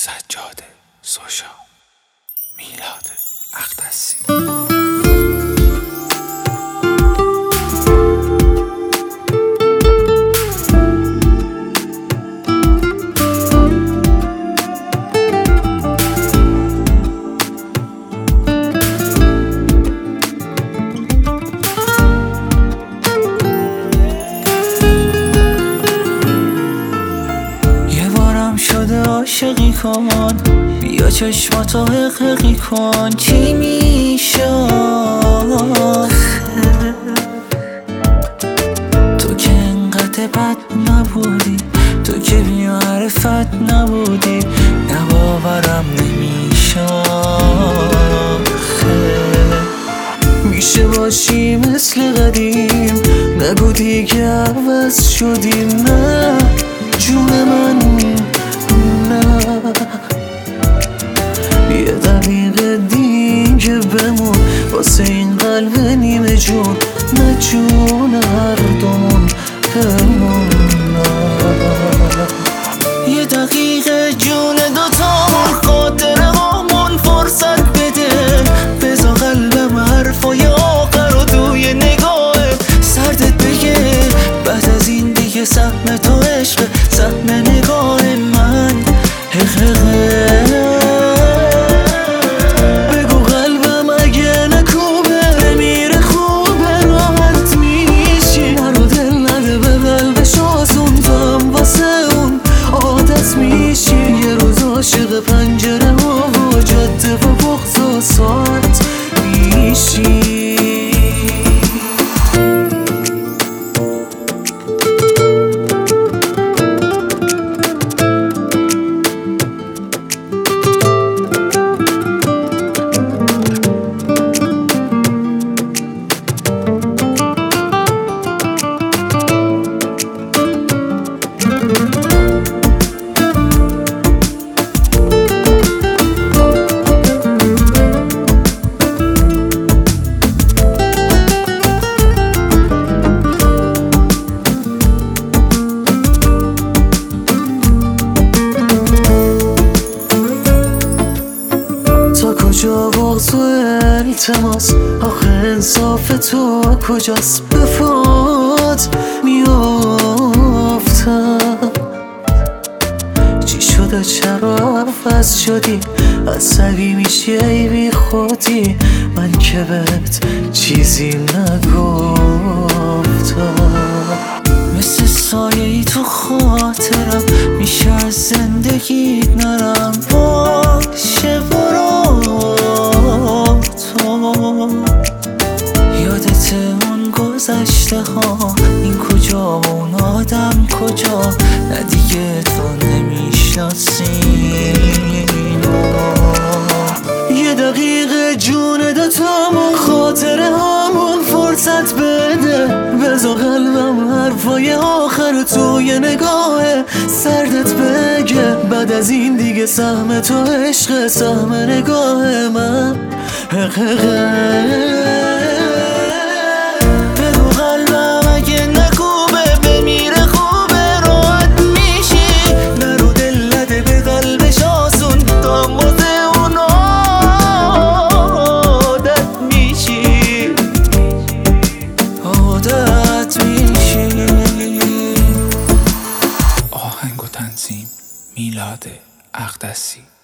سجاده سوشا میلاد اقدسی. شده عاشقی کن، بیا چشماتو حقیقی کن. چی میشه تو که انقدر بد نبودی، تو که بی معرفت نبودی، نه باورم نمیشه. میشه باشی مثل قدیم، نگو دیگه عوض شدیم. نه جون من یه دقیقه دیگه بمون واسه این قلب نیمه جون، نه جون هر دومون بمون. یه دقیقه جون دوتامون، خاطره هامون فرصت بده. بذار قلبم حرفای آخر رو توی نگاه سردت بگه. بعد از این دیگه سهم تو عشق، سهم نگاه من بگو قلبم اگه نکوبه میره خوبه، راحت میشی. منو دل نده به قلبش آسون، تو هم واسه اون عادت میشی. یه روز عاشق پنجره ها و جاده و بغض و ساعت میشی. کجا بغض و التماس، آخه انصاف تو کجاست؟ به فوت میافتم. چی شده چرا عوض شدی؟ عصبی میشی ای بی خودی، من که بهت چیزی نگفتم. مثل سایه ای تو خاطرم، میشه از زندگیت نرم. باشه برو تو، یادت اون گذشته ها، این کجا و اون آدم کجا؟ نه دیگه تو نمیشناسین. یه دقیقه جون دوتامون، خاطره هامون فرصت بده. بذار قلبم حرفای آخر توی نگاه سردت بگه. بعد از این دیگه سهم تو عشق، سهم نگاه من بگو قلبم اگه نکوبه بمیره خوبه، راحت میشی. نرو دل نده به قلبش آسون، تو هم واسه اون عادت میشی، عادت میشی. آهنگ و تنظیم میلاد اقدسی.